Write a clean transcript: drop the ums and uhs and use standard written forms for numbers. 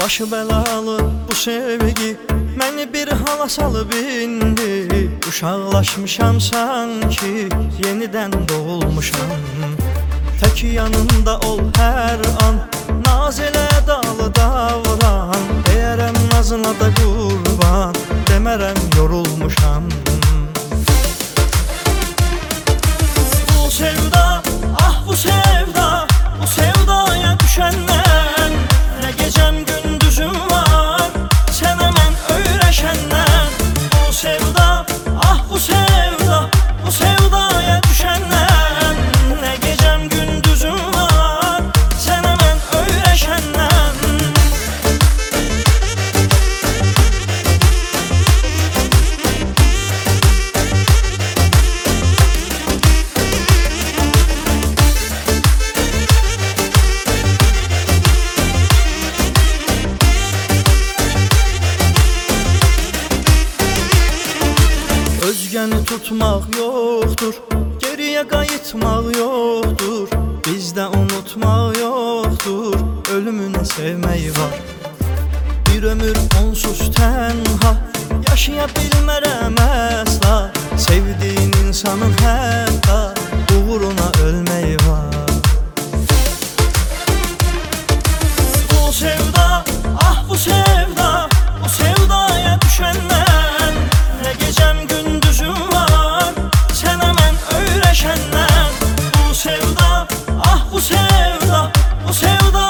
Başı belalı bu sevgi məni bir hala salıp indi. Uşaqlaşmışam sanki yeniden doğulmuşam. Tək yanımda ol hər an, naz elə dalı davran. Deyərəm nazına da qurban, demərəm yorulmuşam. Bu sevda, ah bu sevda, bu sevdaya düşəndən nə gecəm gündüzüm var, sənə mən öyrəşəndən. Bu sevda, ah bu sevda, bu sevdaya düşəndən nə gecəm gündüzüm var, sənə mən öyrəşəndən. Özgəni tutmaq yoxdur, geriyə qayıtmaq yoxdur. Bizdə unutmaq yoxdur, ölümünə sevmək var. Bir ömür onsuz tənha yaşaya bilmərəm əsla. Sevdiyin insanın hətta uğruna ölmək var. Bu sevda, ah bu sevda, bu sevdaya düşəndən nə gecəm gündüzüm var, sənə mən öyrəşəndən. Bu sevda, ah bu sevda, bu sevda